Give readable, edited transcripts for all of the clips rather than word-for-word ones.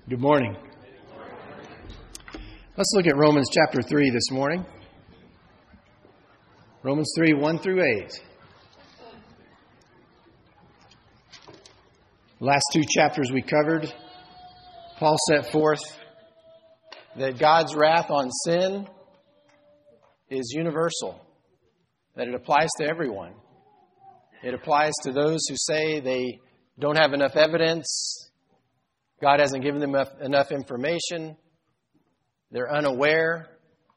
Good morning. Let's look at Romans chapter 3 this morning. Romans 3, 1 through 8. The last two chapters we covered, Paul set forth that God's wrath on sin is universal, that it applies to everyone. It applies to those who say they don't have enough evidence, God hasn't given them enough information, they're unaware.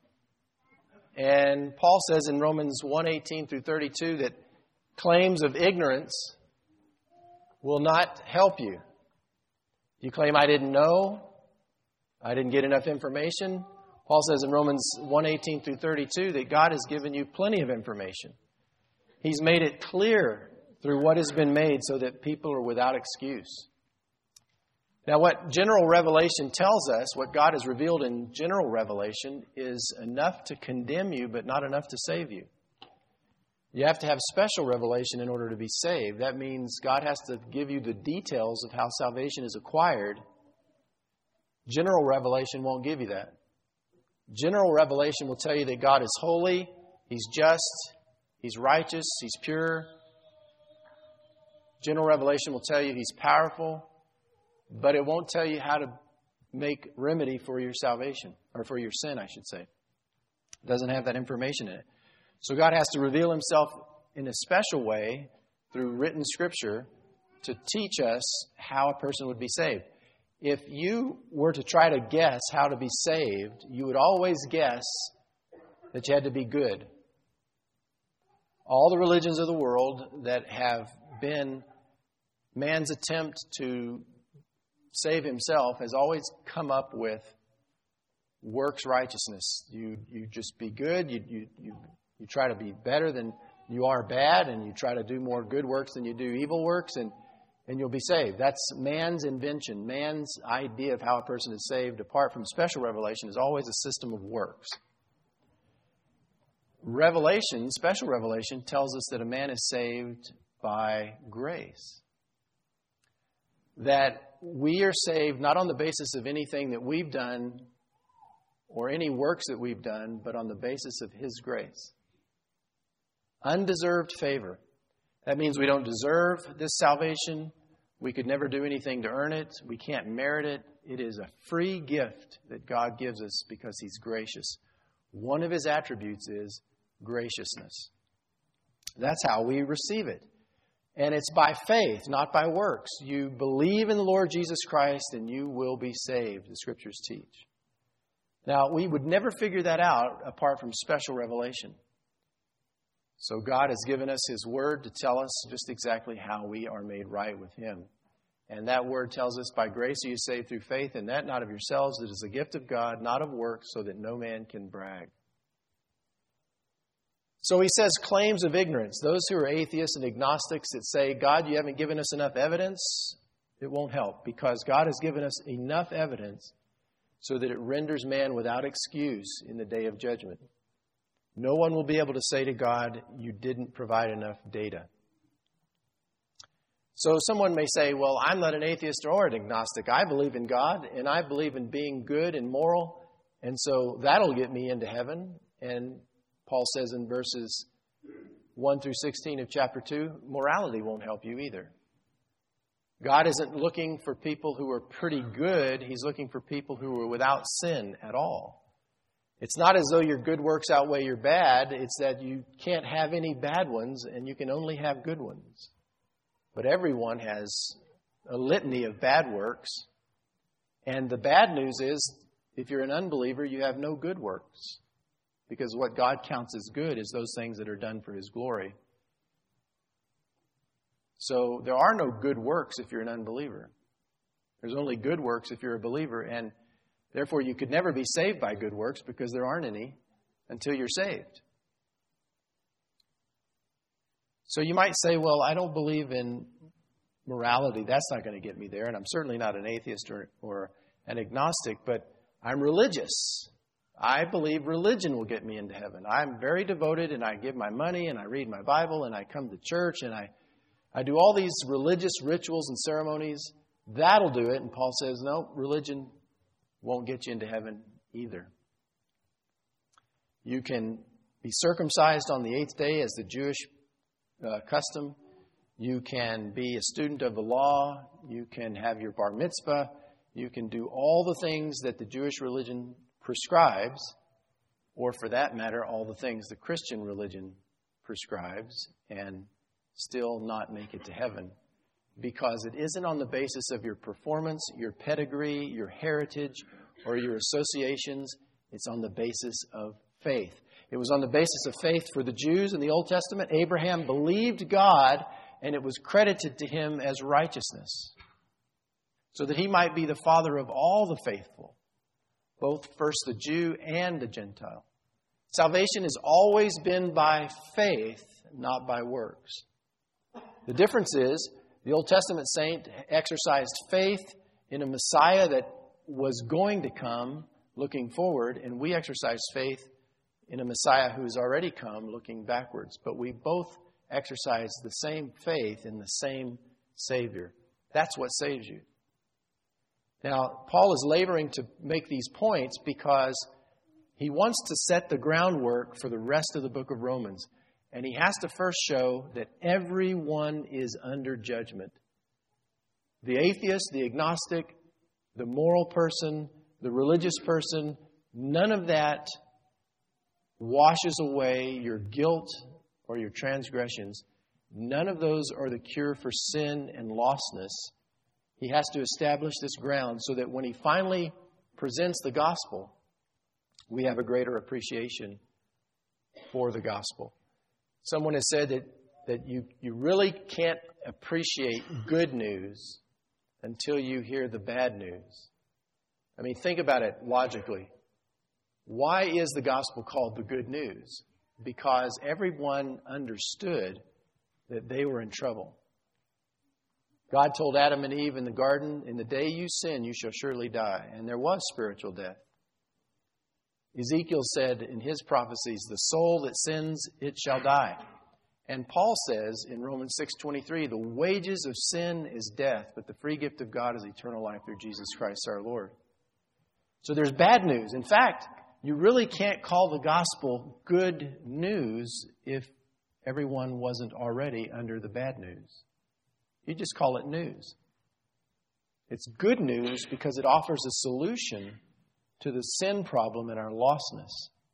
And Paul says in Romans 1:18 through 32 that claims of ignorance will not help you. You claim, I didn't know, I didn't get enough information. Paul says in Romans 1:18 through 32 that God has given you plenty of information. He's made it clear through what has been made so that people are without excuse. Now, what general revelation tells us, what God has revealed in general revelation, is enough to condemn you, but not enough to save you. You have to have special revelation in order to be saved. That means God has to give you the details of how salvation is acquired. General revelation won't give you that. General revelation will tell you that God is holy, He's just, He's righteous, He's pure. General revelation will tell you He's powerful, but it won't tell you how to make remedy for your salvation, or for your sin, I should say. It doesn't have that information in it. So God has to reveal Himself in a special way through written Scripture to teach us how a person would be saved. If you were to try to guess how to be saved, you would always guess that you had to be good. All the religions of the world that have been man's attempt to save himself has always come up with works righteousness. You just be good. You try to be better than you are bad, and you try to do more good works than you do evil works, and you'll be saved. That's man's invention. Man's idea of how a person is saved, apart from special revelation, is always a system of works. Revelation, special revelation, tells us that a man is saved by grace. That we are saved not on the basis of anything that we've done or any works that we've done, but on the basis of His grace. Undeserved favor. That means we don't deserve this salvation. We could never do anything to earn it. We can't merit it. It is a free gift that God gives us because He's gracious. One of His attributes is graciousness. That's how we receive it. And it's by faith, not by works. You believe in the Lord Jesus Christ and you will be saved, the Scriptures teach. Now, we would never figure that out apart from special revelation. So God has given us His Word to tell us just exactly how we are made right with Him. And that Word tells us, by grace are you saved through faith, and that not of yourselves, it is a gift of God, not of works, so that no man can brag. So he says claims of ignorance. Those who are atheists and agnostics that say, God, you haven't given us enough evidence, it won't help, because God has given us enough evidence so that it renders man without excuse in the day of judgment. No one will be able to say to God, you didn't provide enough data. So someone may say, well, I'm not an atheist or an agnostic. I believe in God, and I believe in being good and moral, and so that'll get me into heaven. And Paul says in verses 1 through 16 of chapter 2, morality won't help you either. God isn't looking for people who are pretty good. He's looking for people who are without sin at all. It's not as though your good works outweigh your bad. It's that you can't have any bad ones and you can only have good ones. But everyone has a litany of bad works. And the bad news is, if you're an unbeliever, you have no good works. Because what God counts as good is those things that are done for His glory. So there are no good works if you're an unbeliever. There's only good works if you're a believer. And therefore you could never be saved by good works because there aren't any until you're saved. So you might say, well, I don't believe in morality. That's not going to get me there. And I'm certainly not an atheist or an agnostic, but I'm religious. I believe religion will get me into heaven. I'm very devoted, and I give my money, and I read my Bible, and I come to church, and I do all these religious rituals and ceremonies, That'll do it. And Paul says, no, religion won't get you into heaven either. You can be circumcised on the 8th day as the Jewish custom. You can be a student of the law. You can have your bar mitzvah. You can do all the things that the Jewish religion prescribes, or for that matter, all the things the Christian religion prescribes, and still not make it to heaven. Because it isn't on the basis of your performance, your pedigree, your heritage, or your associations. It's on the basis of faith. It was on the basis of faith for the Jews in the Old Testament. Abraham believed God, and it was credited to him as righteousness, so that he might be the father of all the faithful, both first the Jew and the Gentile. Salvation has always been by faith, not by works. The difference is, the Old Testament saint exercised faith in a Messiah that was going to come, looking forward, and we exercise faith in a Messiah who's already come, looking backwards. But we both exercise the same faith in the same Savior. That's what saves you. Now, Paul is laboring to make these points because he wants to set the groundwork for the rest of the book of Romans. And he has to first show that everyone is under judgment. The atheist, the agnostic, the moral person, the religious person, none of that washes away your guilt or your transgressions. None of those are the cure for sin and lostness. He has to establish this ground so that when he finally presents the gospel, we have a greater appreciation for the gospel. Someone has said that you really can't appreciate good news until you hear the bad news. I mean, think about it logically. Why is the gospel called the good news? Because everyone understood that they were in trouble. God told Adam and Eve in the garden, in the day you sin, you shall surely die. And there was spiritual death. Ezekiel said in his prophecies, the soul that sins, it shall die. And Paul says in Romans 6:23, the wages of sin is death, but the free gift of God is eternal life through Jesus Christ our Lord. So there's bad news. In fact, you really can't call the gospel good news if everyone wasn't already under the bad news. You just call it news. It's good news because it offers a solution to the sin problem and our lostness.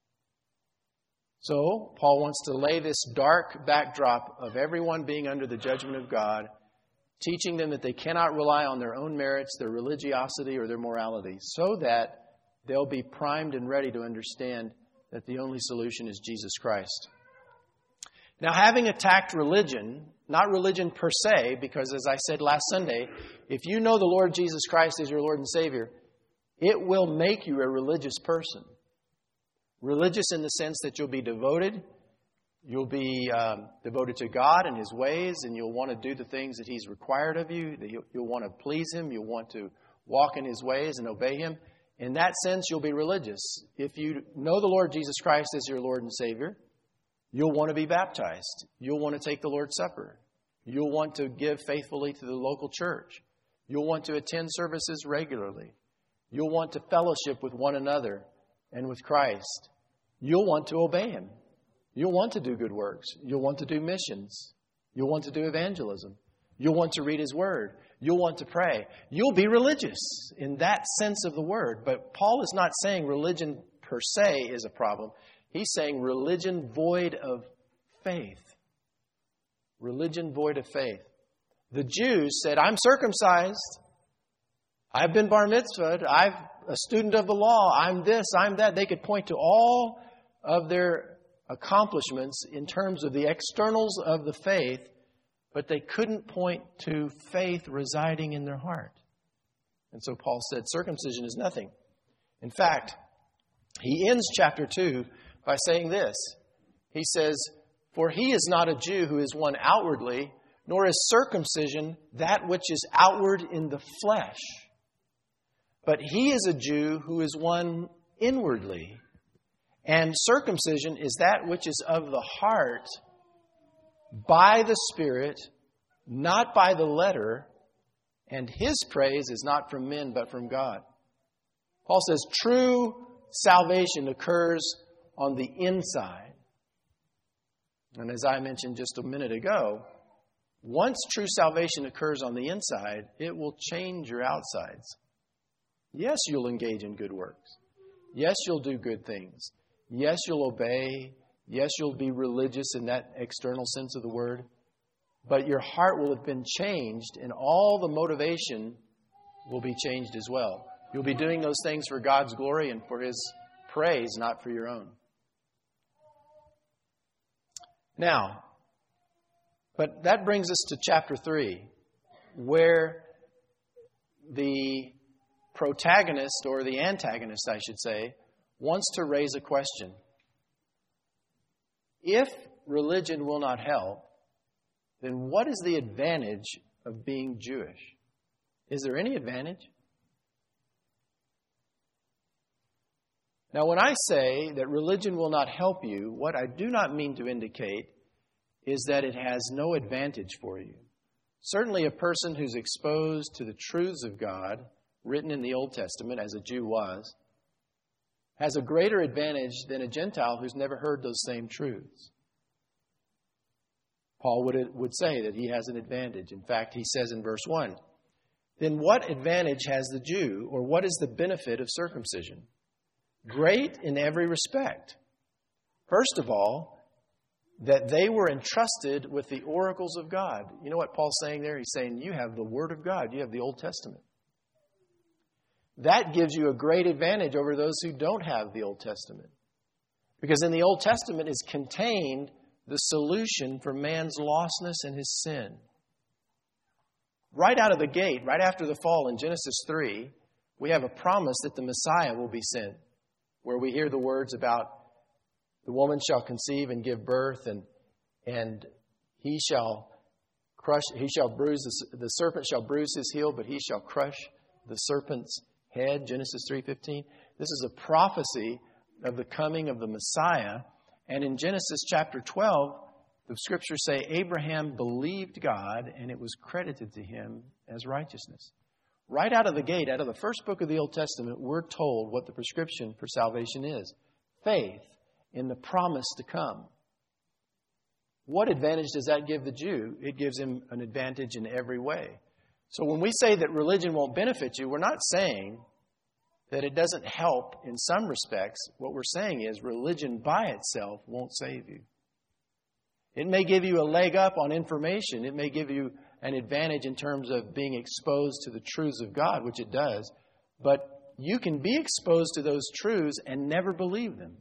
So, Paul wants to lay this dark backdrop of everyone being under the judgment of God, teaching them that they cannot rely on their own merits, their religiosity, or their morality, so that they'll be primed and ready to understand that the only solution is Jesus Christ. Now, having attacked religion, not religion per se, because as I said last Sunday, if you know the Lord Jesus Christ as your Lord and Savior, it will make you a religious person. Religious in the sense that you'll be devoted. You'll be devoted to God and His ways, and you'll want to do the things that He's required of you. You'll want to please Him. You'll want to walk in His ways and obey Him. In that sense, you'll be religious. If you know the Lord Jesus Christ as your Lord and Savior, you'll want to be baptized. You'll want to take the Lord's Supper. You'll want to give faithfully to the local church. You'll want to attend services regularly. You'll want to fellowship with one another and with Christ. You'll want to obey Him. You'll want to do good works. You'll want to do missions. You'll want to do evangelism. You'll want to read His Word. You'll want to pray. You'll be religious in that sense of the word. But Paul is not saying religion per se is a problem. He's saying religion void of faith. Religion void of faith. The Jews said, I'm circumcised. I've been bar mitzvahed. I'm a student of the law. I'm this, I'm that. They could point to all of their accomplishments in terms of the externals of the faith, but they couldn't point to faith residing in their heart. And so Paul said circumcision is nothing. In fact, he ends chapter 2 by saying this. He says, for he is not a Jew who is one outwardly, nor is circumcision that which is outward in the flesh. But he is a Jew who is one inwardly. And circumcision is that which is of the heart, by the Spirit, not by the letter, And His praise is not from men, but from God. Paul says true salvation occurs on the inside. And as I mentioned just a minute ago, once true salvation occurs on the inside, it will change your outsides. Yes, you'll engage in good works. Yes, you'll do good things. Yes, you'll obey. Yes, you'll be religious in that external sense of the word. But your heart will have been changed, and all the motivation will be changed as well. You'll be doing those things for God's glory and for His praise, not for your own. Now, but that brings us to chapter 3, where the protagonist, or the antagonist, I should say, wants to raise a question. If religion will not help, then what is the advantage of being Jewish? Is there any advantage? Now, when I say that religion will not help you, what I do not mean to indicate is that it has no advantage for you. Certainly a person who's exposed to the truths of God, written in the Old Testament, as a Jew was, has a greater advantage than a Gentile who's never heard those same truths. Paul would say that he has an advantage. In fact, he says in verse 1, then what advantage has the Jew, or what is the benefit of circumcision? Great in every respect. First of all, that they were entrusted with the oracles of God. You know what Paul's saying there? He's saying you have the Word of God. You have the Old Testament. That gives you a great advantage over those who don't have the Old Testament. Because in the Old Testament is contained the solution for man's lostness and his sin. Right out of the gate, right after the fall in Genesis 3, we have a promise that the Messiah will be sent, where we hear the words about the woman shall conceive and give birth, and he shall bruise, the serpent shall bruise his heel, but he shall crush the serpent's head, Genesis 3:15. This is a prophecy of the coming of the Messiah. And in Genesis chapter 12, the Scriptures say Abraham believed God, and it was credited to him as righteousness. Right out of the gate, out of the first book of the Old Testament, we're told what the prescription for salvation is. Faith in the promise to come. What advantage does that give the Jew? It gives him an advantage in every way. So when we say that religion won't benefit you, we're not saying that it doesn't help in some respects. What we're saying is religion by itself won't save you. It may give you a leg up on information. It may give you an advantage in terms of being exposed to the truths of God, which it does. But you can be exposed to those truths and never believe them.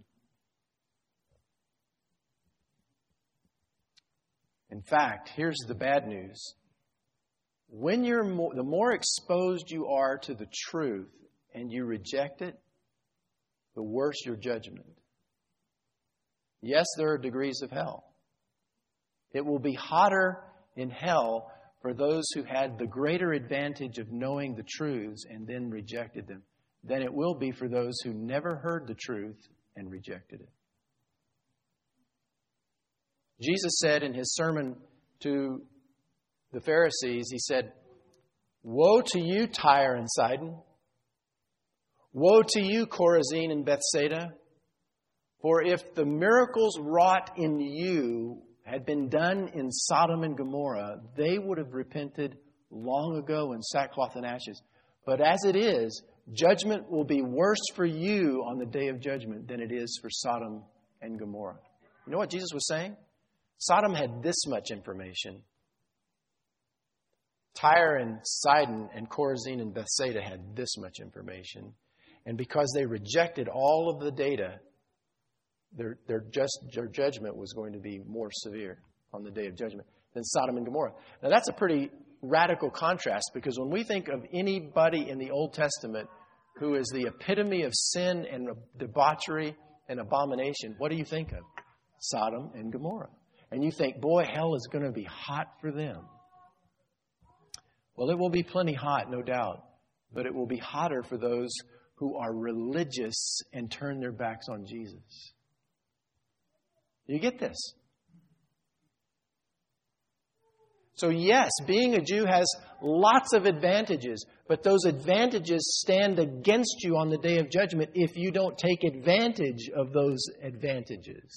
In fact, here's the bad news. When the more exposed you are to the truth and you reject it, the worse your judgment. Yes, there are degrees of hell. It will be hotter in hell for those who had the greater advantage of knowing the truths and then rejected them than it will be for those who never heard the truth and rejected it. Jesus said in His sermon to the Pharisees, He said, "Woe to you, Tyre and Sidon! Woe to you, Chorazin and Bethsaida! For if the miracles wrought in you had been done in Sodom and Gomorrah, they would have repented long ago in sackcloth and ashes. But as it is, judgment will be worse for you on the day of judgment than it is for Sodom and Gomorrah." You know what Jesus was saying? Sodom had this much information. Tyre and Sidon and Chorazin and Bethsaida had this much information. And because they rejected all of the data, their judgment was going to be more severe on the day of judgment than Sodom and Gomorrah. Now that's a pretty radical contrast, because when we think of anybody in the Old Testament who is the epitome of sin and debauchery and abomination, what do you think of? Sodom and Gomorrah. And you think, boy, hell is going to be hot for them. Well, it will be plenty hot, no doubt. But it will be hotter for those who are religious and turn their backs on Jesus. You get this? So yes, being a Jew has lots of advantages, but those advantages stand against you on the day of judgment if you don't take advantage of those advantages.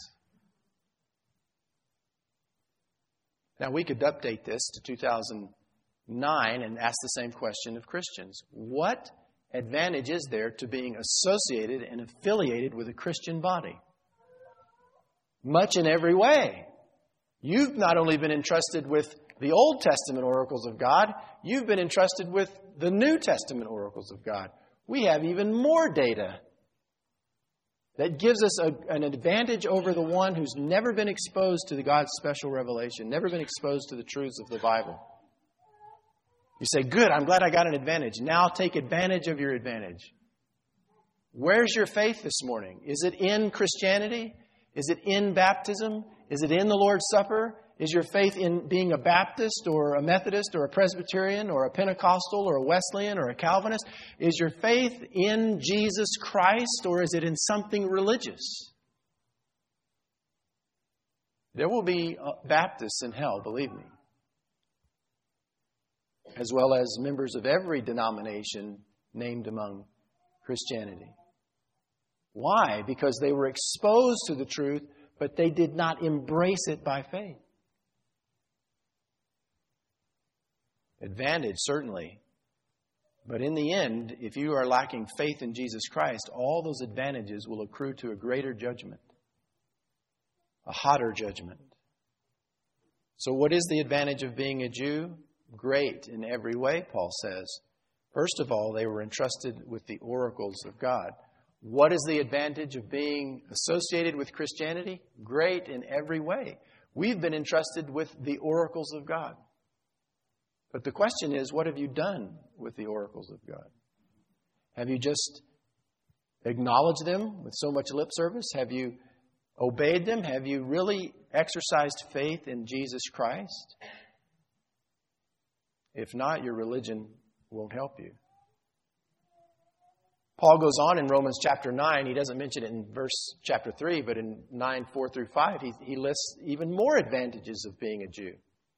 Now, we could update this to 2009 and ask the same question of Christians. What advantage is there to being associated and affiliated with a Christian body? Much in every way. You've not only been entrusted with the Old Testament oracles of God, you've been entrusted with the New Testament oracles of God. We have even more data that gives us an advantage over the one who's never been exposed to God's special revelation, never been exposed to the truths of the Bible. You say, good, I'm glad I got an advantage. Now take advantage of your advantage. Where's your faith this morning? Is it in Christianity? Is it in baptism? Is it in the Lord's Supper? Is your faith in being a Baptist or a Methodist or a Presbyterian or a Pentecostal or a Wesleyan or a Calvinist? Is your faith in Jesus Christ or is it in something religious? There will be Baptists in hell, believe me, as well as members of every denomination named among Christianity. Why? Because they were exposed to the truth, but they did not embrace it by faith. Advantage, certainly. But in the end, if you are lacking faith in Jesus Christ, all those advantages will accrue to a greater judgment, a hotter judgment. So what is the advantage of being a Jew? Great in every way, Paul says. First of all, they were entrusted with the oracles of God. What is the advantage of being associated with Christianity? Great in every way. We've been entrusted with the oracles of God. But the question is, what have you done with the oracles of God? Have you just acknowledged them with so much lip service? Have you obeyed them? Have you really exercised faith in Jesus Christ? If not, your religion won't help you. Paul goes on in Romans chapter 9. He doesn't mention it in verse chapter 3, but in 9, 4 through 5, he lists even more advantages of being a Jew.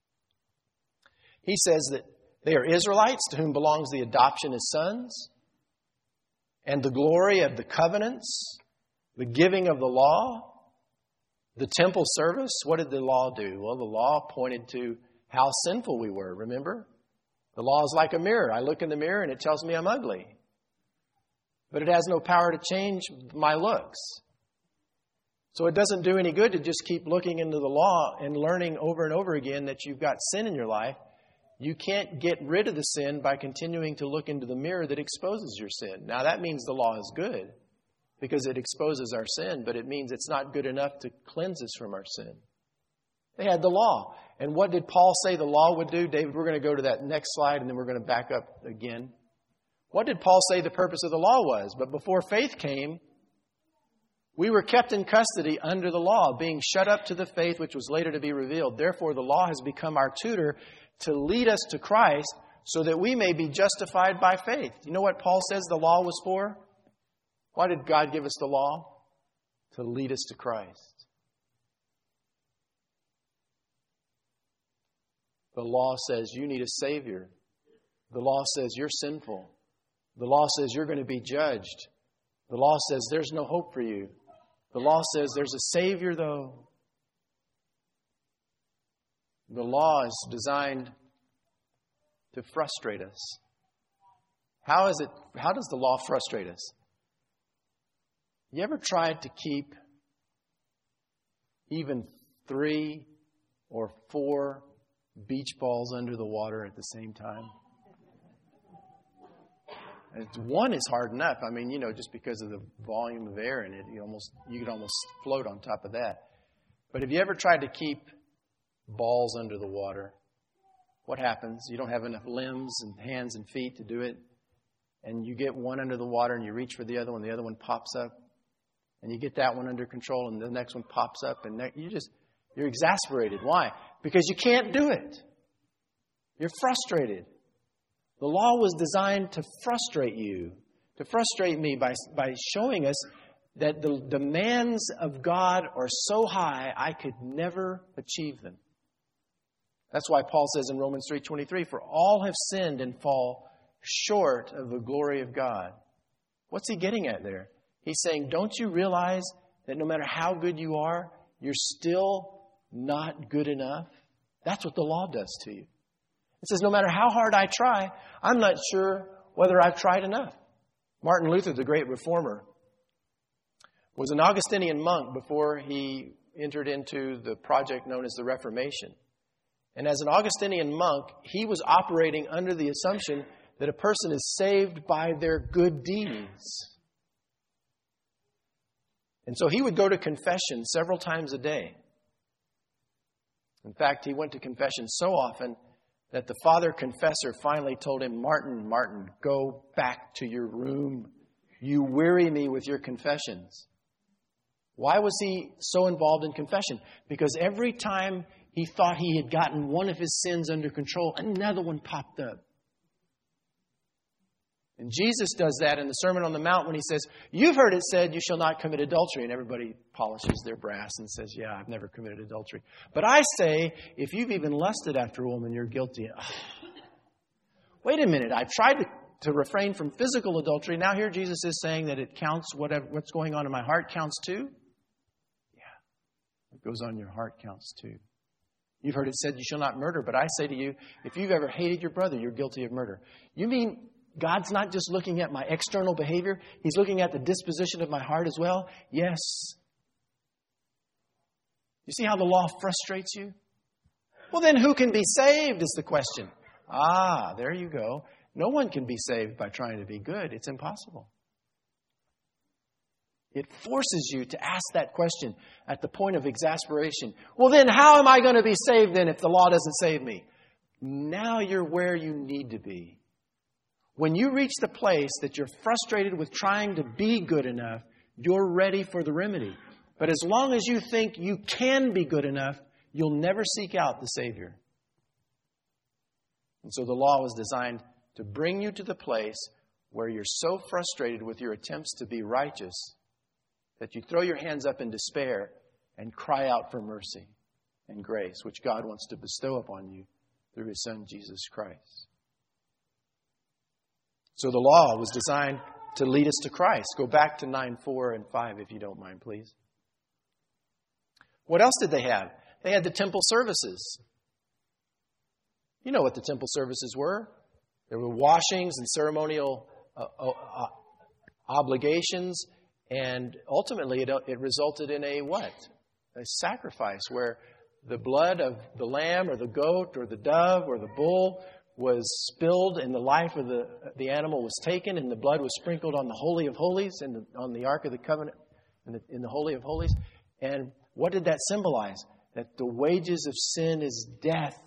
He says that they are Israelites to whom belongs the adoption as sons and the glory of the covenants, the giving of the law, the temple service. What did the law do? Well, the law pointed to how sinful we were, remember? The law is like a mirror. I look in the mirror and it tells me I'm ugly. But it has no power to change my looks. So it doesn't do any good to just keep looking into the law and learning over and over again that you've got sin in your life. You can't get rid of the sin by continuing to look into the mirror that exposes your sin. Now that means the law is good because it exposes our sin, but it means it's not good enough to cleanse us from our sin. They had the law. And what did Paul say the law would do? David, we're going to go to that next slide and then we're going to back up again. What did Paul say the purpose of the law was? But before faith came, we were kept in custody under the law, being shut up to the faith which was later to be revealed. Therefore, the law has become our tutor to lead us to Christ so that we may be justified by faith. You know what Paul says the law was for? Why did God give us the law? To lead us to Christ. The law says you need a Savior. The law says you're sinful. The law says you're going to be judged. The law says there's no hope for you. The law says there's a Savior, though. The law is designed to frustrate us. How does the law frustrate us? You ever tried to keep even 3 or 4 beach balls under the water at the same time? One is hard enough. I mean, just because of the volume of air in it, you could almost float on top of that. But have you ever tried to keep balls under the water? What happens? You don't have enough limbs and hands and feet to do it. And you get one under the water and you reach for the other one pops up. And you get that one under control and the next one pops up. And you're exasperated. Why? Because you can't do it. You're frustrated. The law was designed to frustrate you, to frustrate me by showing us that the demands of God are so high I could never achieve them. That's why Paul says in Romans 3:23, for all have sinned and fall short of the glory of God. What's he getting at there? He's saying, don't you realize that no matter how good you are, you're still not good enough? That's what the law does to you. It says, no matter how hard I try, I'm not sure whether I've tried enough. Martin Luther, the great reformer, was an Augustinian monk before he entered into the project known as the Reformation. And as an Augustinian monk, he was operating under the assumption that a person is saved by their good deeds. And so he would go to confession several times a day. In fact, he went to confession so often that the father confessor finally told him, Martin, go back to your room. You weary me with your confessions. Why was he so involved in confession? Because every time he thought he had gotten one of his sins under control, another one popped up. And Jesus does that in the Sermon on the Mount when he says, you've heard it said you shall not commit adultery. And everybody polishes their brass and says, yeah, I've never committed adultery. But I say, if you've even lusted after a woman, you're guilty. Wait a minute, I've tried to refrain from physical adultery. Now here Jesus is saying that it counts, what's going on in my heart counts too? Yeah, what goes on in your heart counts too. You've heard it said you shall not murder. But I say to you, if you've ever hated your brother, you're guilty of murder. You mean God's not just looking at my external behavior. He's looking at the disposition of my heart as well. Yes. You see how the law frustrates you? Well, then who can be saved is the question. There you go. No one can be saved by trying to be good. It's impossible. It forces you to ask that question at the point of exasperation. Well, then how am I going to be saved then if the law doesn't save me? Now you're where you need to be. When you reach the place that you're frustrated with trying to be good enough, you're ready for the remedy. But as long as you think you can be good enough, you'll never seek out the Savior. And so the law was designed to bring you to the place where you're so frustrated with your attempts to be righteous that you throw your hands up in despair and cry out for mercy and grace, which God wants to bestow upon you through His Son, Jesus Christ. So the law was designed to lead us to Christ. Go back to 9:4 and 5 if you don't mind, please. What else did they have? They had the temple services. You know what the temple services were. There were washings and ceremonial obligations. And ultimately it resulted in a what? A sacrifice where the blood of the lamb or the goat or the dove or the bull was spilled and the life of the animal was taken and the blood was sprinkled on the Holy of Holies and on the Ark of the Covenant in the Holy of Holies. And what did that symbolize? That the wages of sin is death.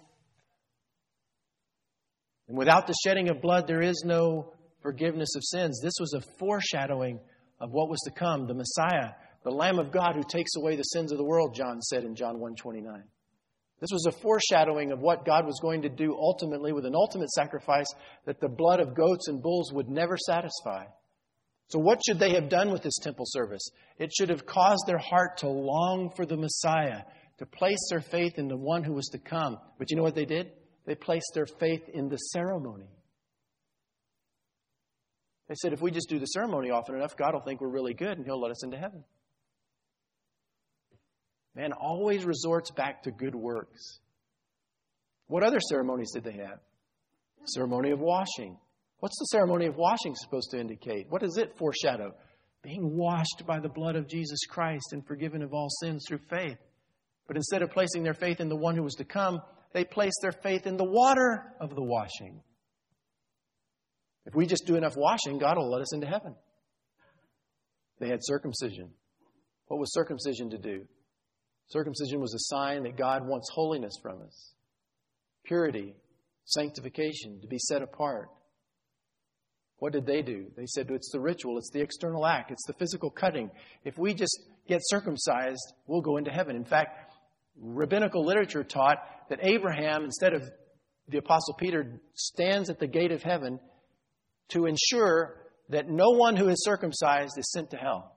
And without the shedding of blood, there is no forgiveness of sins. This was a foreshadowing of what was to come, the Messiah, the Lamb of God who takes away the sins of the world, John said in John 1:29. This was a foreshadowing of what God was going to do ultimately with an ultimate sacrifice that the blood of goats and bulls would never satisfy. So what should they have done with this temple service? It should have caused their heart to long for the Messiah, to place their faith in the one who was to come. But you know what they did? They placed their faith in the ceremony. They said, if we just do the ceremony often enough, God will think we're really good and He'll let us into heaven. Man always resorts back to good works. What other ceremonies did they have? Ceremony of washing. What's the ceremony of washing supposed to indicate? What does it foreshadow? Being washed by the blood of Jesus Christ and forgiven of all sins through faith. But instead of placing their faith in the one who was to come, they placed their faith in the water of the washing. If we just do enough washing, God will let us into heaven. They had circumcision. What was circumcision to do? Circumcision was a sign that God wants holiness from us. Purity, sanctification, to be set apart. What did they do? They said it's the ritual, it's the external act, it's the physical cutting. If we just get circumcised, we'll go into heaven. In fact, rabbinical literature taught that Abraham, instead of the Apostle Peter, stands at the gate of heaven to ensure that no one who is circumcised is sent to hell.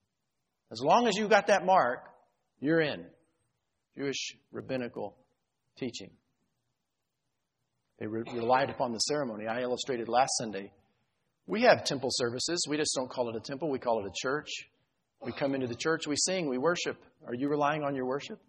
As long as you've got that mark, you're in. Jewish rabbinical teaching. They relied upon the ceremony. I illustrated last Sunday. We have temple services. We just don't call it a temple. We call it a church. We come into the church, we sing, we worship. Are you relying on your worship?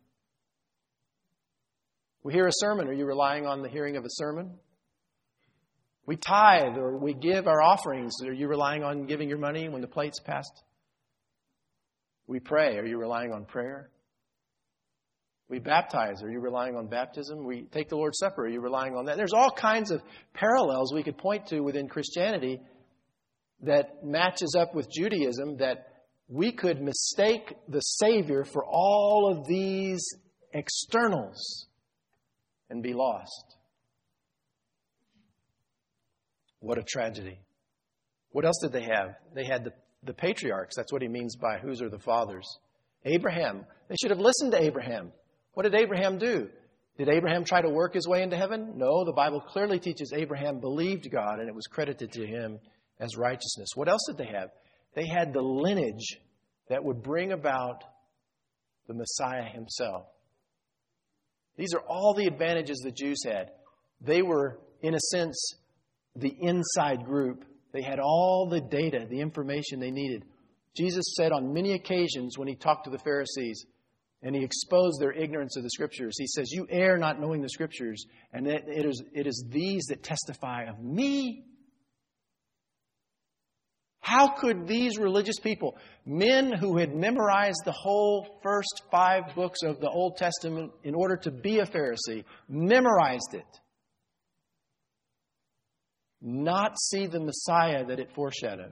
We hear a sermon. Are you relying on the hearing of a sermon? We tithe or we give our offerings. Are you relying on giving your money when the plate's passed? We pray. Are you relying on prayer? We baptize. Are you relying on baptism? We take the Lord's Supper. Are you relying on that? There's all kinds of parallels we could point to within Christianity that matches up with Judaism, that we could mistake the Savior for all of these externals and be lost. What a tragedy. What else did they have? They had the patriarchs. That's what he means by whose are the fathers. Abraham. They should have listened to Abraham. What did Abraham do? Did Abraham try to work his way into heaven? No, the Bible clearly teaches Abraham believed God and it was credited to him as righteousness. What else did they have? They had the lineage that would bring about the Messiah himself. These are all the advantages the Jews had. They were, in a sense, the inside group. They had all the data, the information they needed. Jesus said on many occasions when he talked to the Pharisees and he exposed their ignorance of the Scriptures, he says, "You err not knowing the Scriptures, and it is these that testify of me." How could these religious people, men who had memorized the whole first 5 books of the Old Testament in order to be a Pharisee, memorized it, not see the Messiah that it foreshadowed?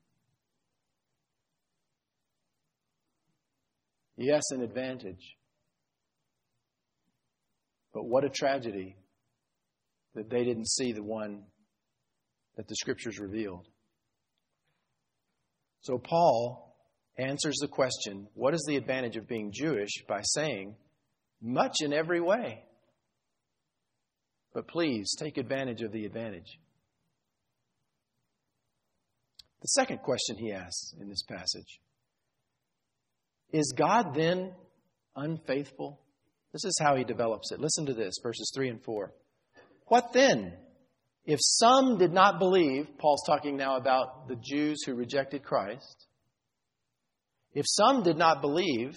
Yes, an advantage. But what a tragedy that they didn't see the one that the Scriptures revealed. So Paul answers the question, what is the advantage of being Jewish, by saying, much in every way. But please take advantage of the advantage. The second question he asks in this passage, is God then unfaithful? This is how he develops it. Listen to this, verses 3 and 4. What then? If some did not believe, Paul's talking now about the Jews who rejected Christ. If some did not believe,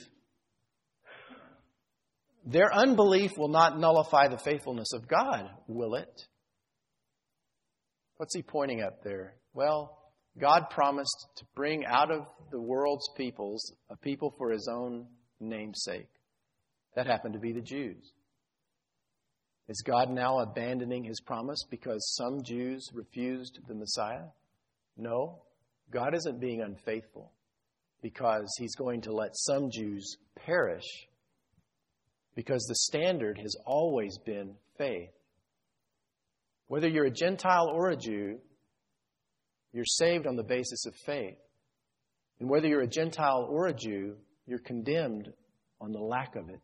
their unbelief will not nullify the faithfulness of God, will it? What's he pointing at there? Well, God promised to bring out of the world's peoples a people for his own name's sake. That happened to be the Jews. Is God now abandoning his promise because some Jews refused the Messiah? No, God isn't being unfaithful because he's going to let some Jews perish, because the standard has always been faith. Whether you're a Gentile or a Jew, you're saved on the basis of faith. And whether you're a Gentile or a Jew, you're condemned on the lack of it.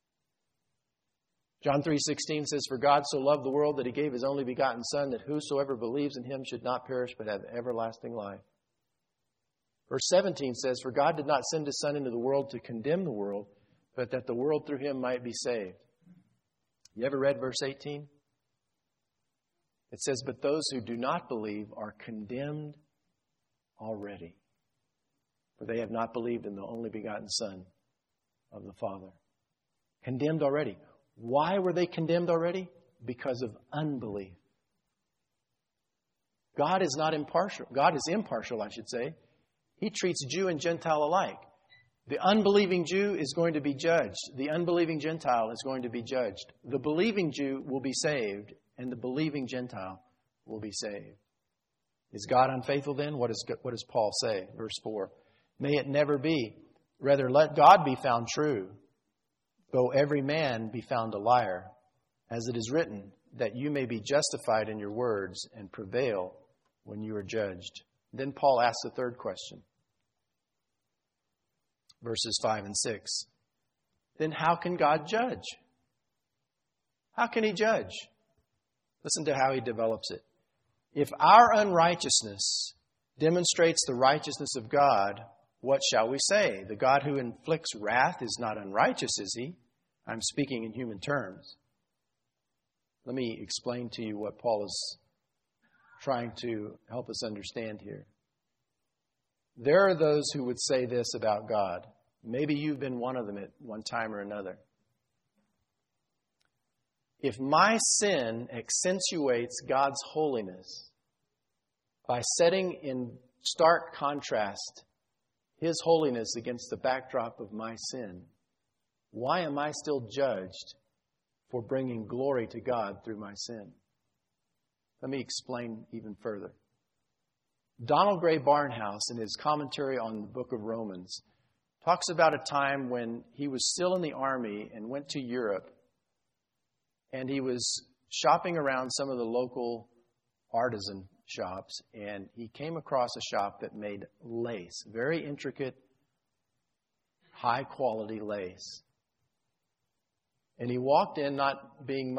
John 3:16 says, "For God so loved the world that he gave his only begotten Son, that whosoever believes in him should not perish but have everlasting life." Verse 17 says, "For God did not send his Son into the world to condemn the world, but that the world through him might be saved." You ever read verse 18? It says, "But those who do not believe are condemned already, for they have not believed in the only begotten Son of the Father." Condemned already. Why were they condemned already? Because of unbelief. God is not impartial. God is impartial, I should say. He treats Jew and Gentile alike. The unbelieving Jew is going to be judged. The unbelieving Gentile is going to be judged. The believing Jew will be saved, and the believing Gentile will be saved. Is God unfaithful then? What does Paul say? Verse 4. "May it never be. Rather, let God be found true, though every man be found a liar, as it is written, that you may be justified in your words and prevail when you are judged." Then Paul asks the third question. Verses 5 and 6. Then how can God judge? How can he judge? Listen to how he develops it. "If our unrighteousness demonstrates the righteousness of God, what shall we say? The God who inflicts wrath is not unrighteous, is he?" I'm speaking in human terms. Let me explain to you what Paul is trying to help us understand here. There are those who would say this about God. Maybe you've been one of them at one time or another. If my sin accentuates God's holiness by setting in stark contrast His holiness against the backdrop of my sin, why am I still judged for bringing glory to God through my sin? Let me explain even further. Donald Gray Barnhouse, in his commentary on the book of Romans, talks about a time when he was still in the army and went to Europe, and he was shopping around some of the local artisan shops, and he came across a shop that made lace, very intricate, high-quality lace. And he walked in not being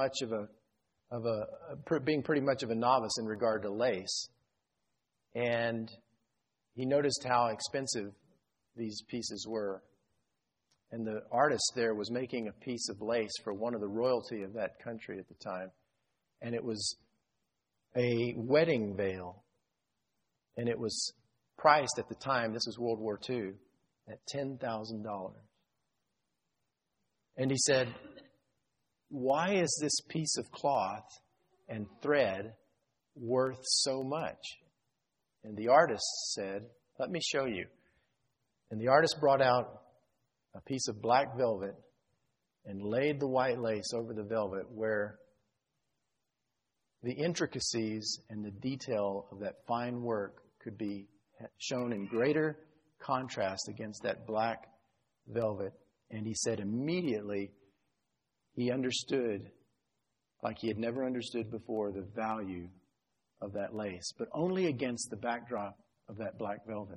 being pretty much of a novice in regard to lace. And he noticed how expensive these pieces were. And the artist there was making a piece of lace for one of the royalty of that country at the time. And it was a wedding veil. And it was priced at the time, this was World War II, at $10,000. And he said, why is this piece of cloth and thread worth so much? And the artist said, let me show you. And the artist brought out a piece of black velvet and laid the white lace over the velvet where the intricacies and the detail of that fine work could be shown in greater contrast against that black velvet. And he said immediately he understood, like he had never understood before, the value of that lace, but only against the backdrop of that black velvet.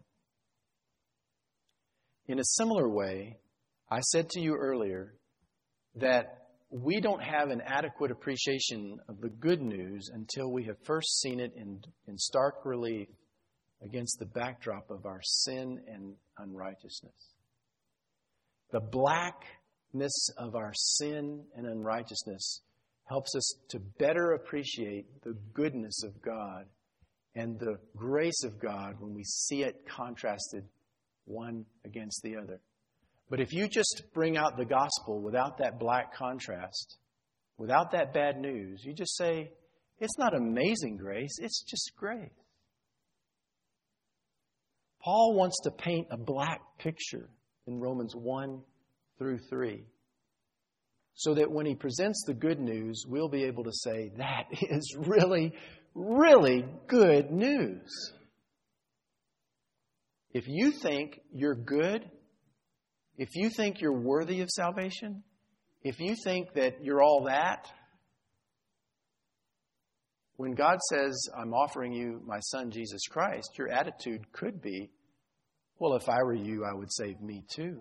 In a similar way, I said to you earlier that we don't have an adequate appreciation of the good news until we have first seen it in stark relief against the backdrop of our sin and unrighteousness. The blackness of our sin and unrighteousness helps us to better appreciate the goodness of God and the grace of God when we see it contrasted one against the other. But if you just bring out the gospel without that black contrast, without that bad news, you just say, it's not amazing grace, it's just grace. Paul wants to paint a black picture in Romans 1 through 3. So that when he presents the good news, we'll be able to say, that is really, really good news. If you think you're good, if you think you're worthy of salvation, if you think that you're all that, when God says, I'm offering you my Son, Jesus Christ, your attitude could be, well, if I were you, I would save me too.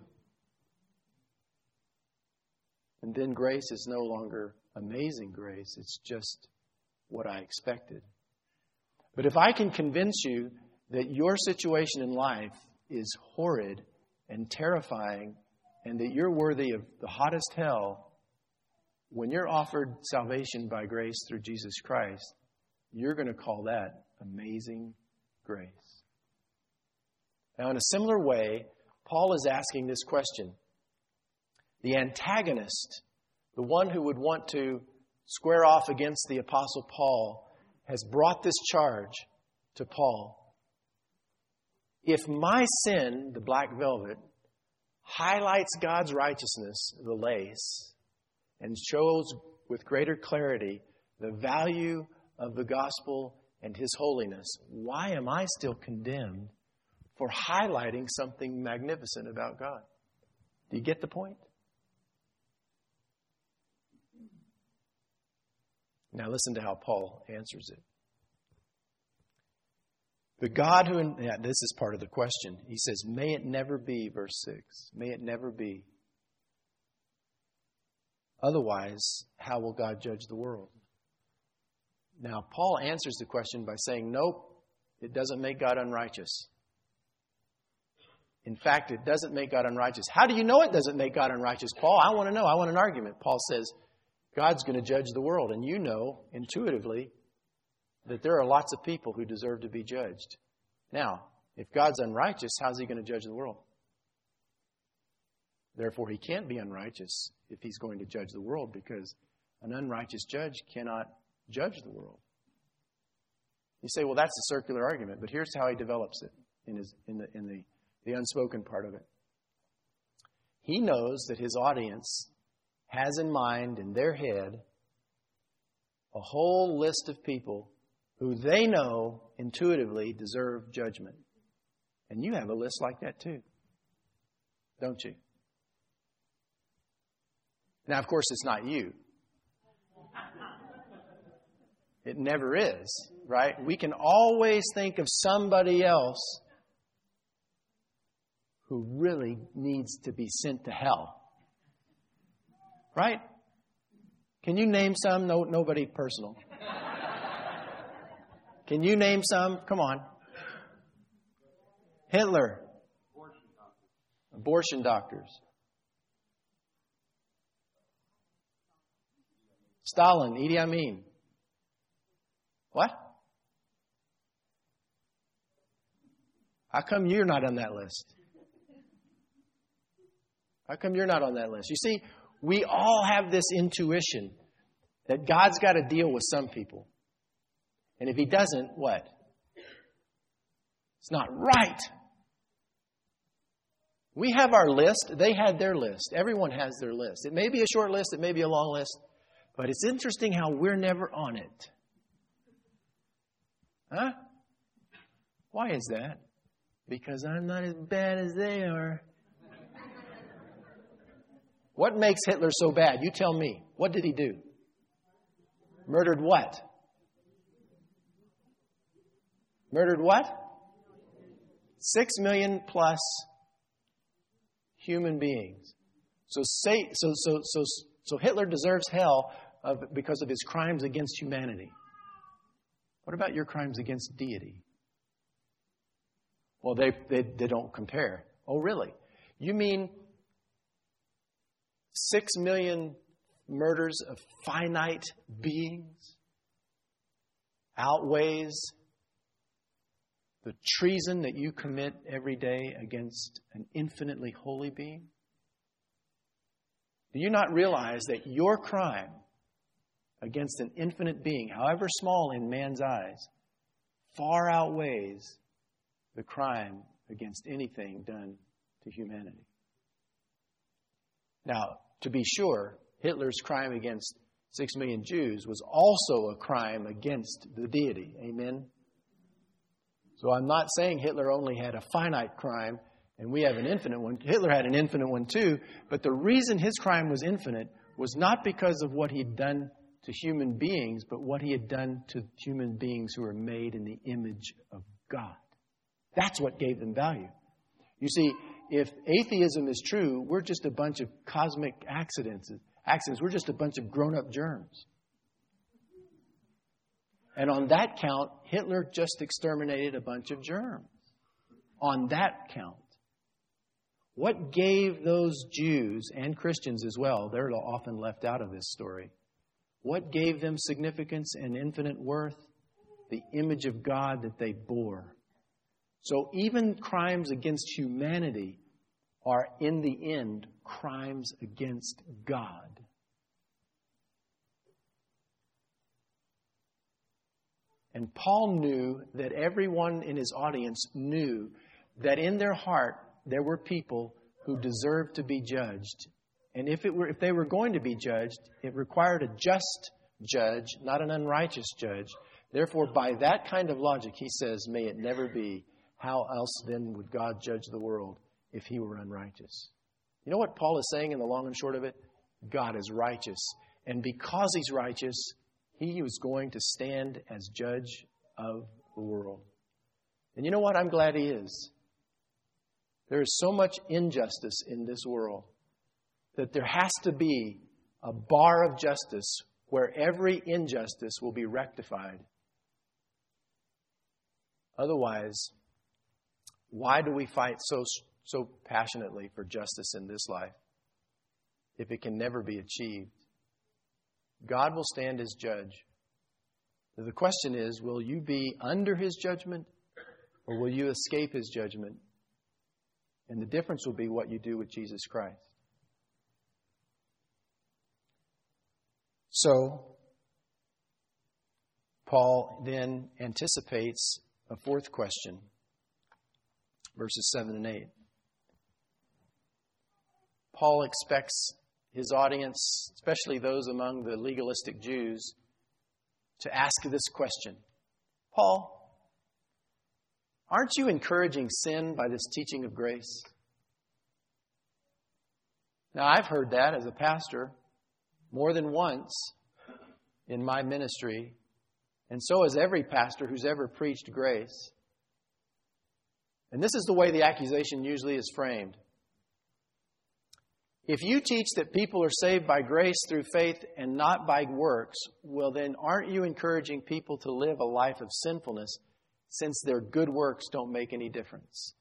And then grace is no longer amazing grace. It's just what I expected. But if I can convince you that your situation in life is horrid and terrifying and that you're worthy of the hottest hell, when you're offered salvation by grace through Jesus Christ, you're going to call that amazing grace. Now, in a similar way, Paul is asking this question. The antagonist, the one who would want to square off against the Apostle Paul, has brought this charge to Paul. If my sin, the black velvet, highlights God's righteousness, the lace, and shows with greater clarity the value of the gospel and His holiness, why am I still condemned for highlighting something magnificent about God? Do you get the point? Now listen to how Paul answers it. The God who... this is part of the question. He says, may it never be, verse 6. May it never be. Otherwise, how will God judge the world? Now, Paul answers the question by saying, nope, it doesn't make God unrighteous. In fact, it doesn't make God unrighteous. How do you know it doesn't make God unrighteous, Paul? I want to know. I want an argument. Paul says, God's going to judge the world. And you know intuitively that there are lots of people who deserve to be judged. Now, if God's unrighteous, how's He going to judge the world? Therefore, He can't be unrighteous if He's going to judge the world, because an unrighteous judge cannot judge the world. You say, well, that's a circular argument, but here's how He develops it in the unspoken part of it. He knows that His audience has in mind, in their head, a whole list of people who they know intuitively deserve judgment. And you have a list like that too, don't you? Now, of course, it's not you. It never is, right? We can always think of somebody else who really needs to be sent to hell. Right? Can you name some? No, nobody personal. Can you name some? Come on. Hitler. Abortion doctors. Stalin, Idi Amin. What? How come you're not on that list? How come you're not on that list? You see, we all have this intuition that God's got to deal with some people. And if He doesn't, what? It's not right. We have our list. They had their list. Everyone has their list. It may be a short list. It may be a long list. But it's interesting how we're never on it. Huh? Why is that? Because I'm not as bad as they are. What makes Hitler so bad? You tell me. What did he do? Murdered what? Murdered what? 6 million plus human beings. So Hitler deserves hell because of his crimes against humanity. What about your crimes against deity? Well, they don't compare. Oh, really? You mean 6 million murders of finite beings outweighs the treason that you commit every day against an infinitely holy being? Do you not realize that your crime against an infinite being, however small in man's eyes, far outweighs the crime against anything done to humanity? Now, to be sure, Hitler's crime against 6 million Jews was also a crime against the deity. Amen? So I'm not saying Hitler only had a finite crime and we have an infinite one. Hitler had an infinite one too, but the reason his crime was infinite was not because of what he'd done to human beings, but what he had done to human beings who are made in the image of God. That's what gave them value. You see, if atheism is true, we're just a bunch of cosmic accidents. We're just a bunch of grown-up germs. And on that count, Hitler just exterminated a bunch of germs. On that count. What gave those Jews and Christians as well, they're often left out of this story, what gave them significance and infinite worth? The image of God that they bore. So even crimes against humanity are, in the end, crimes against God. And Paul knew that everyone in his audience knew that in their heart there were people who deserved to be judged. And if they were going to be judged, it required a just judge, not an unrighteous judge. Therefore, by that kind of logic, he says, may it never be. How else then would God judge the world if He were unrighteous? You know what Paul is saying in the long and short of it? God is righteous. And because He's righteous, He was going to stand as judge of the world. And you know what? I'm glad He is. There is so much injustice in this world that there has to be a bar of justice where every injustice will be rectified. Otherwise, why do we fight so passionately for justice in this life if it can never be achieved? God will stand as judge. The question is, will you be under His judgment or will you escape His judgment? And the difference will be what you do with Jesus Christ. So, Paul then anticipates a fourth question, verses 7 and 8. Paul expects his audience, especially those among the legalistic Jews, to ask this question. Paul, aren't you encouraging sin by this teaching of grace? Now, I've heard that as a pastor more than once in my ministry, and so has every pastor who's ever preached grace. And this is the way the accusation usually is framed. If you teach that people are saved by grace through faith and not by works, well then aren't you encouraging people to live a life of sinfulness since their good works don't make any difference?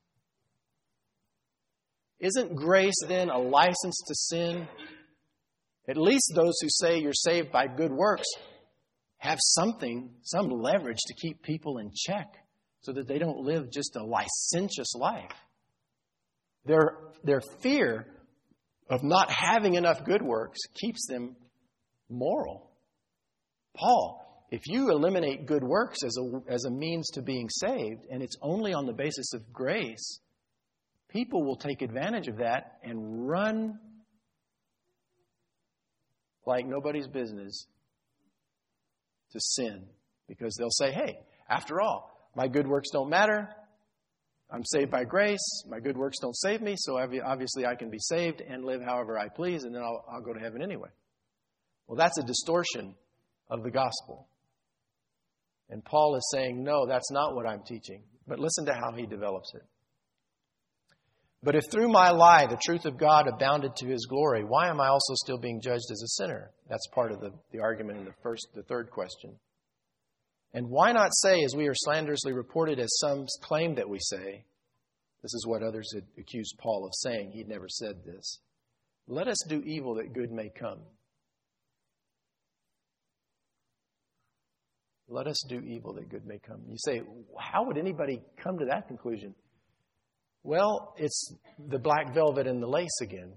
Isn't grace then a license to sin? At least those who say you're saved by good works have some leverage to keep people in check so that they don't live just a licentious life. Their fear of not having enough good works keeps them moral. Paul, if you eliminate good works as a means to being saved, and it's only on the basis of grace, people will take advantage of that and run like nobody's business to sin. Because they'll say, hey, after all, my good works don't matter. I'm saved by grace. My good works don't save me, so obviously I can be saved and live however I please, and then I'll go to heaven anyway. Well, that's a distortion of the gospel. And Paul is saying, no, that's not what I'm teaching. But listen to how he develops it. But if through my lie the truth of God abounded to His glory, why am I also still being judged as a sinner? That's part of the argument in the third question. And why not say, as we are slanderously reported, as some claim that we say? This is what others had accused Paul of saying. He'd never said this. Let us do evil that good may come. Let us do evil that good may come. You say, how would anybody come to that conclusion? Well, it's the black velvet and the lace again.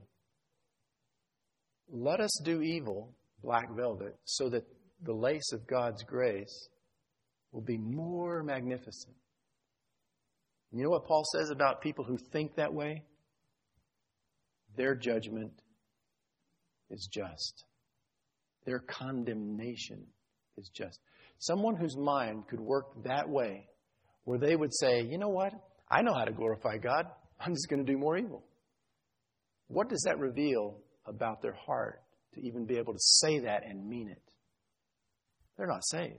Let us do evil, black velvet, so that the lace of God's grace will be more magnificent. You know what Paul says about people who think that way? Their judgment is just. Their condemnation is just. Someone whose mind could work that way, where they would say, you know what? I know how to glorify God. I'm just going to do more evil. What does that reveal about their heart to even be able to say that and mean it? They're not saved.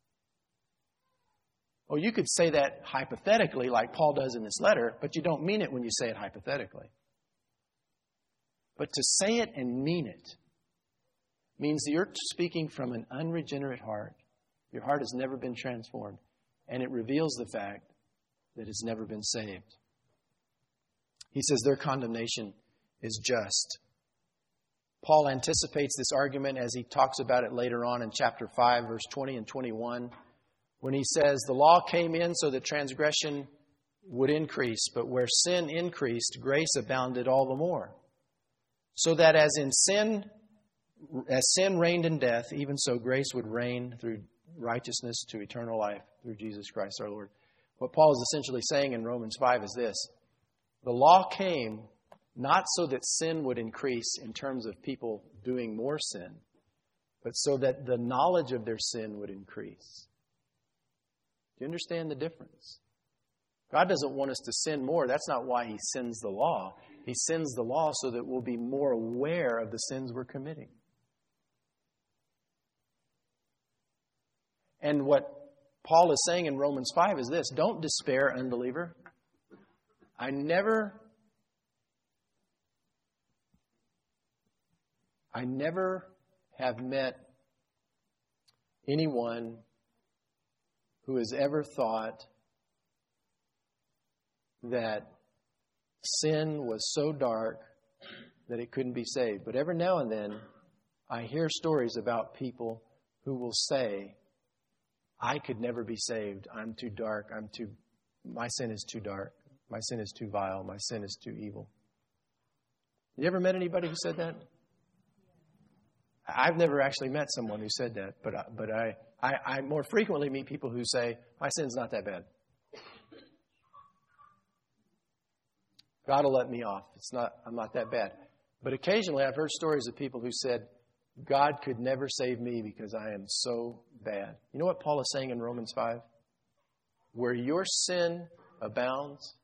Or you could say that hypothetically, like Paul does in this letter, but you don't mean it when you say it hypothetically. But to say it and mean it means that you're speaking from an unregenerate heart. Your heart has never been transformed. And it reveals the fact that it's never been saved. He says their condemnation is just. Paul anticipates this argument as he talks about it later on in chapter 5, verse 20 and 21, when he says, the law came in so that transgression would increase, but where sin increased, grace abounded all the more. So that as sin reigned in death, even so grace would reign through righteousness to eternal life through Jesus Christ our Lord. What Paul is essentially saying in Romans 5 is this. The law came not so that sin would increase in terms of people doing more sin, but so that the knowledge of their sin would increase. Do you understand the difference? God doesn't want us to sin more. That's not why He sends the law. He sends the law so that we'll be more aware of the sins we're committing. And what Paul is saying in Romans 5 is this. Don't despair, unbeliever. I never have met anyone who has ever thought that sin was so dark that it couldn't be saved. But every now and then, I hear stories about people who will say, I could never be saved. I'm too dark. My sin is too dark. My sin is too vile. My sin is too evil. You ever met anybody who said that? I've never actually met someone who said that, but I more frequently meet people who say, my sin's not that bad. God will let me off. I'm not that bad. But occasionally I've heard stories of people who said, God could never save me because I am so bad. You know what Paul is saying in Romans 5? Where your sin abounds,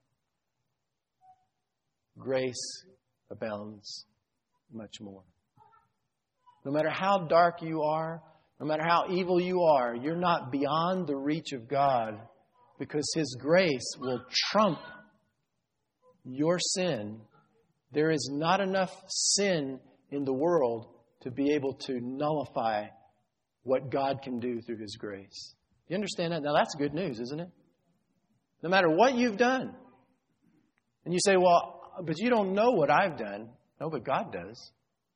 grace abounds much more. No matter how dark you are, no matter how evil you are, you're not beyond the reach of God because His grace will trump your sin. There is not enough sin in the world to be able to nullify what God can do through His grace. You understand that? Now that's good news, isn't it? No matter what you've done. And you say, well, but you don't know what I've done. No, but God does.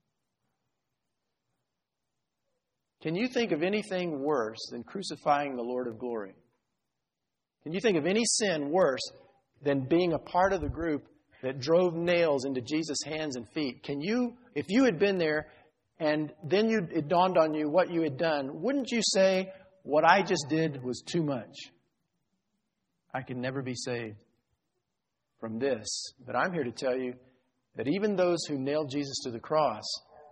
Can you think of anything worse than crucifying the Lord of glory? Can you think of any sin worse than being a part of the group that drove nails into Jesus' hands and feet? Can you, if you had been there and then it dawned on you what you had done, wouldn't you say, what I just did was too much? I can never be saved from this. But I'm here to tell you that even those who nailed Jesus to the cross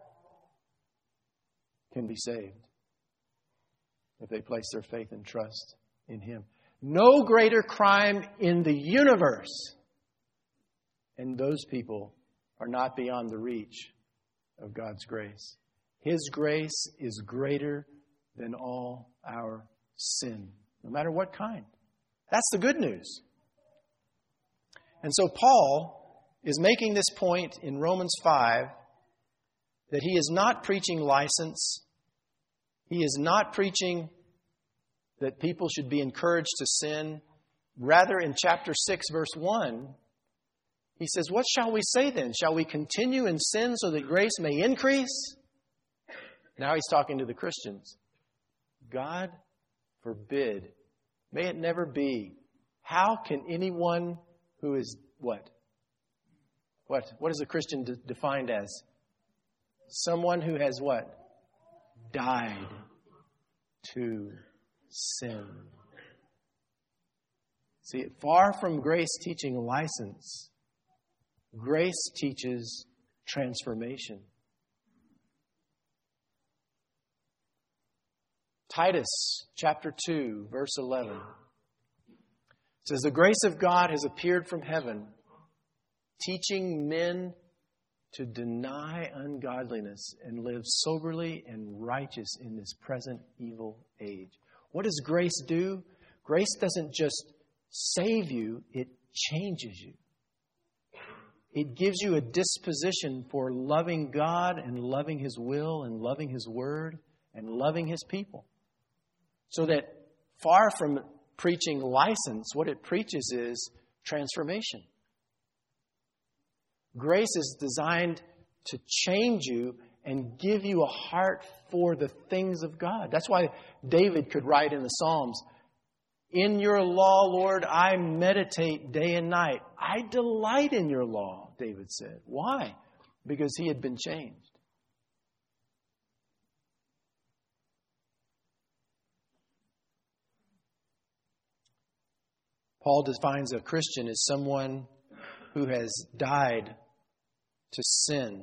can be saved if they place their faith and trust in Him. No greater crime in the universe. And those people are not beyond the reach of God's grace. His grace is greater than all our sin, no matter what kind. That's the good news. And so Paul is making this point in Romans 5 that he is not preaching license. He is not preaching that people should be encouraged to sin. Rather, in chapter 6, verse 1, he says, what shall we say then? Shall we continue in sin so that grace may increase? Now he's talking to the Christians. God forbid. May it never be. How can anyone who is what? What is a Christian defined as? Someone who has what? Died to sin. See, far from grace teaching license, grace teaches transformation. Titus chapter 2, verse 11 says, the grace of God has appeared from heaven, teaching men to deny ungodliness and live soberly and righteous in this present evil age. What does grace do? Grace doesn't just save you, it changes you. It gives you a disposition for loving God and loving His will and loving His Word and loving His people. So that far from preaching license, what it preaches is transformation. Grace is designed to change you and give you a heart for the things of God. That's why David could write in the Psalms, in your law, Lord, I meditate day and night. I delight in your law, David said. Why? Because he had been changed. Paul defines a Christian as someone who has died to sin.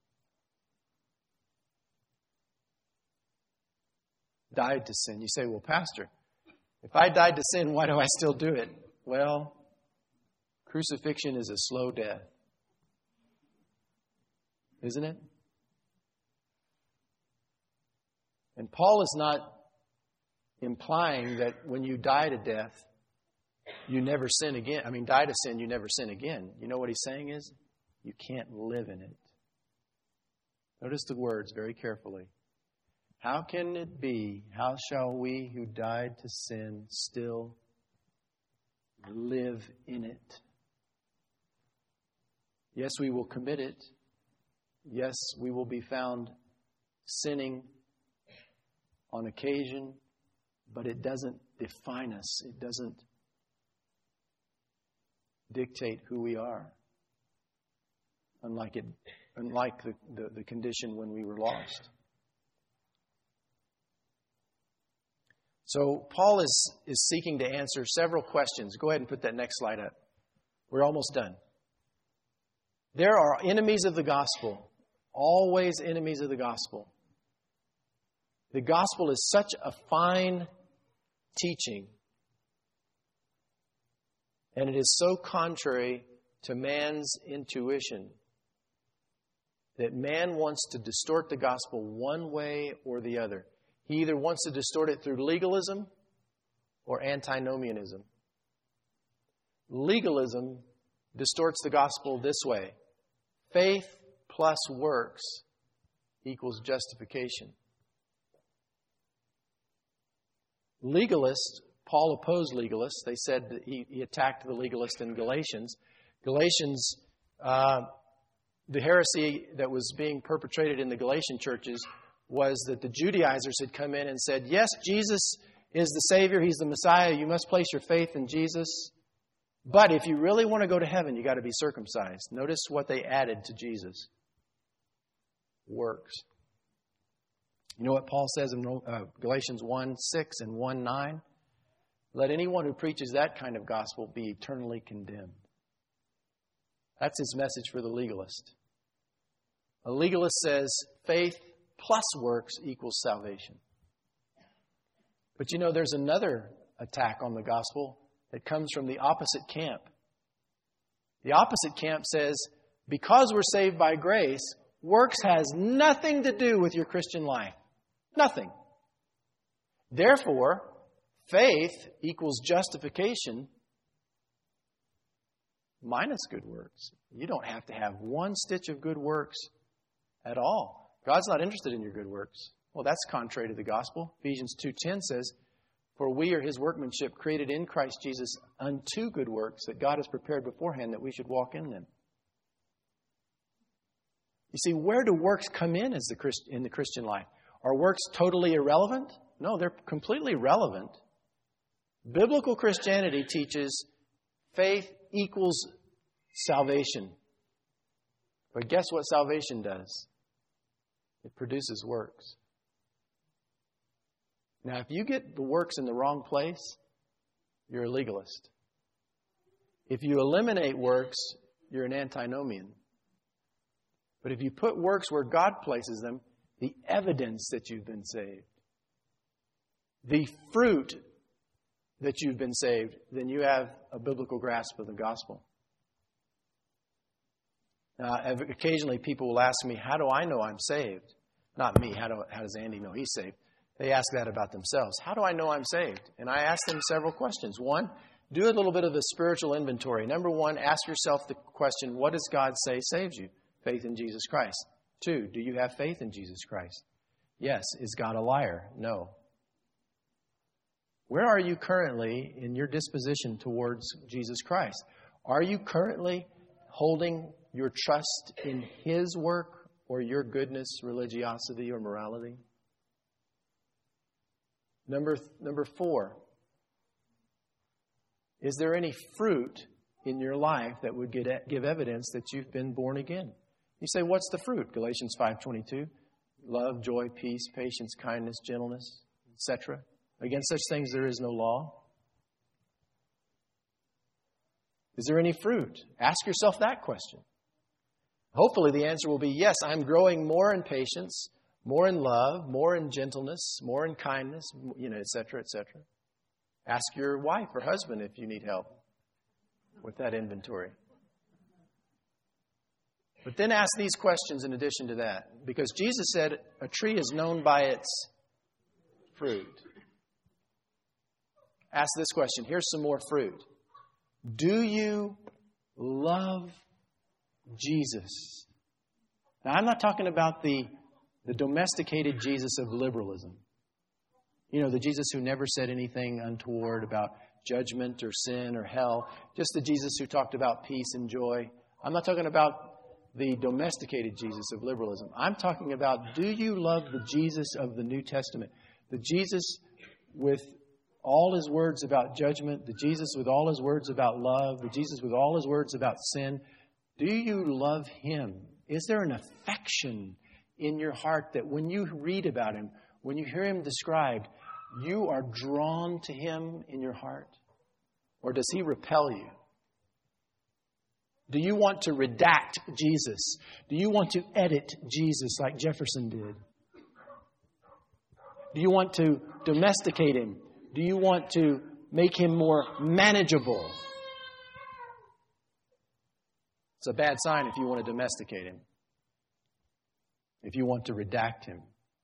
Died to sin. You say, well, Pastor, if I died to sin, why do I still do it? Well, crucifixion is a slow death. Isn't it? And Paul is not implying that when you die to death, you never sin again. I mean, die to sin, you never sin again. You know what he's saying is, you can't live in it. Notice the words very carefully. How can it be? How shall we who died to sin still live in it? Yes, we will commit it. Yes, we will be found sinning on occasion, but it doesn't define us. It doesn't dictate who we are. Unlike the condition when we were lost. So Paul is seeking to answer several questions. Go ahead and put that next slide up. We're almost done. There are enemies of the gospel. Always enemies of the gospel. The gospel is such a fine teaching. And it is so contrary to man's intuition that man wants to distort the gospel one way or the other. He either wants to distort it through legalism or antinomianism. Legalism distorts the gospel this way. Faith plus works equals justification. Legalists, Paul opposed legalists. They said that he attacked the legalist in Galatians. Galatians, the heresy that was being perpetrated in the Galatian churches was that the Judaizers had come in and said, yes, Jesus is the Savior, He's the Messiah, you must place your faith in Jesus. But if you really want to go to heaven, you've got to be circumcised. Notice what they added to Jesus. Works. You know what Paul says in Galatians 1:6 and 1:9? Let anyone who preaches that kind of gospel be eternally condemned. That's his message for the legalist. A legalist says faith plus works equals salvation. But you know, there's another attack on the gospel that comes from the opposite camp. The opposite camp says, because we're saved by grace, works has nothing to do with your Christian life. Nothing. Therefore, faith equals justification minus good works. You don't have to have one stitch of good works at all. God's not interested in your good works. Well, that's contrary to the gospel. Ephesians 2:10 says, for we are His workmanship created in Christ Jesus unto good works that God has prepared beforehand that we should walk in them. You see, where do works come in in the Christian life? Are works totally irrelevant? No, they're completely relevant. Biblical Christianity teaches faith equals salvation. But guess what salvation does? It produces works. Now, if you get the works in the wrong place, you're a legalist. If you eliminate works, you're an antinomian. But if you put works where God places them, the evidence that you've been saved, the fruit that you've been saved, then you have a biblical grasp of the gospel. Now, occasionally people will ask me, how do I know I'm saved? Not me. How does Andy know he's saved? They ask that about themselves. How do I know I'm saved? And I ask them several questions. One, do a little bit of a spiritual inventory. Number one, ask yourself the question, what does God say saves you? Faith in Jesus Christ. Two, do you have faith in Jesus Christ? Yes. Is God a liar? No. Where are you currently in your disposition towards Jesus Christ? Are you currently holding your trust in His work or your goodness, religiosity, or morality? Number four, is there any fruit in your life that would give evidence that you've been born again? You say, what's the fruit? Galatians 5:22, love, joy, peace, patience, kindness, gentleness, etc. Against such things there is no law. Is there any fruit? Ask yourself that question. Hopefully the answer will be yes, I'm growing more in patience, more in love, more in gentleness, more in kindness, etc., etc. Ask your wife or husband if you need help with that inventory. But then ask these questions in addition to that. Because Jesus said a tree is known by its fruit. Ask this question. Here's some more fruit. Do you love Jesus? Now, I'm not talking about the domesticated Jesus of liberalism. You know, the Jesus who never said anything untoward about judgment or sin or hell. Just the Jesus who talked about peace and joy. I'm not talking about the domesticated Jesus of liberalism. I'm talking about, do you love the Jesus of the New Testament? The Jesus with all His words about judgment, the Jesus with all His words about love, the Jesus with all His words about sin. Do you love Him? Is there an affection in your heart that when you read about Him, when you hear Him described, you are drawn to Him in your heart? Or does He repel you? Do you want to redact Jesus? Do you want to edit Jesus like Jefferson did? Do you want to domesticate Him? Do you want to make Him more manageable? It's a bad sign if you want to domesticate Him. If you want to redact Him.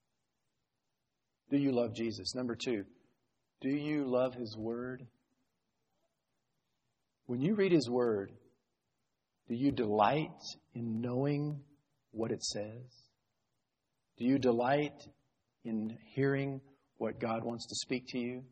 Do you love Jesus? Number 2, do you love His Word? When you read His Word, do you delight in knowing what it says? Do you delight in hearing what God wants to speak to you?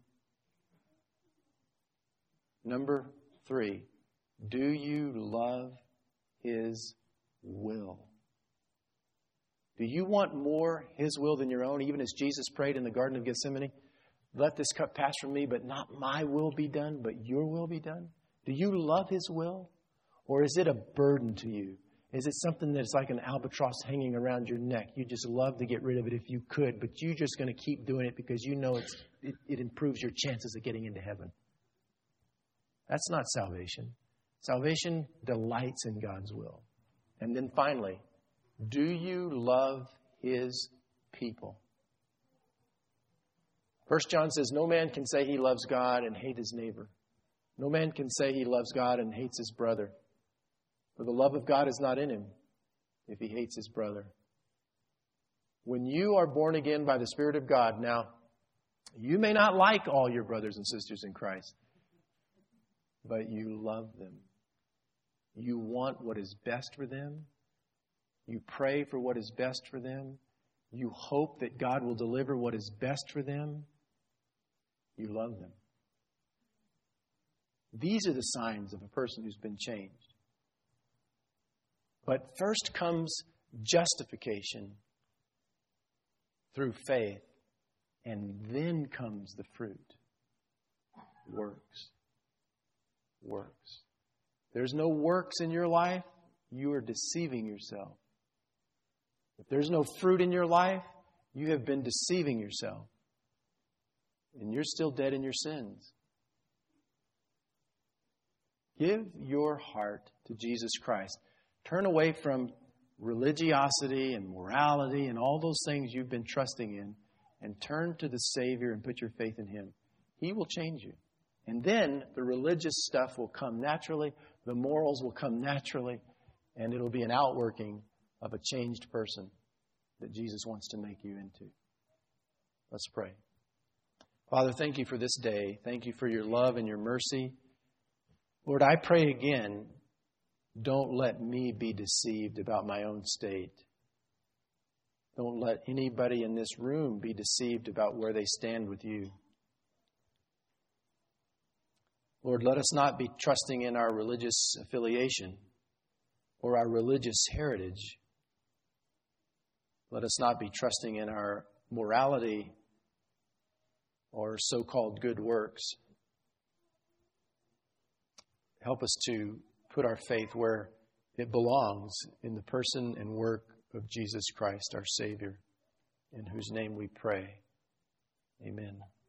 Number 3, do you love His will? Do you want more His will than your own, even as Jesus prayed in the Garden of Gethsemane? Let this cup pass from me, but not my will be done, but your will be done. Do you love His will? Or is it a burden to you? Is it something that's like an albatross hanging around your neck? You just love to get rid of it if you could, but you're just going to keep doing it because you know it improves your chances of getting into heaven. That's not salvation. Salvation delights in God's will. And then finally, do you love His people? 1 John says, no man can say he loves God and hate his neighbor. No man can say he loves God and hates his brother. For the love of God is not in him if he hates his brother. When you are born again by the Spirit of God, now, you may not like all your brothers and sisters in Christ, but you love them. You want what is best for them. You pray for what is best for them. You hope that God will deliver what is best for them. You love them. These are the signs of a person who's been changed. But first comes justification through faith, and then comes the fruit. Works. Works. There's no works in your life, you are deceiving yourself. If there's no fruit in your life, you have been deceiving yourself. And you're still dead in your sins. Give your heart to Jesus Christ. Turn away from religiosity and morality and all those things you've been trusting in, and turn to the Savior and put your faith in Him. He will change you. And then the religious stuff will come naturally, the morals will come naturally, and it'll be an outworking of a changed person that Jesus wants to make you into. Let's pray. Father, thank You for this day. Thank You for Your love and Your mercy. Lord, I pray again, don't let me be deceived about my own state. Don't let anybody in this room be deceived about where they stand with You. Lord, let us not be trusting in our religious affiliation or our religious heritage. Let us not be trusting in our morality or so-called good works. Help us to put our faith where it belongs, in the person and work of Jesus Christ, our Savior, in whose name we pray. Amen.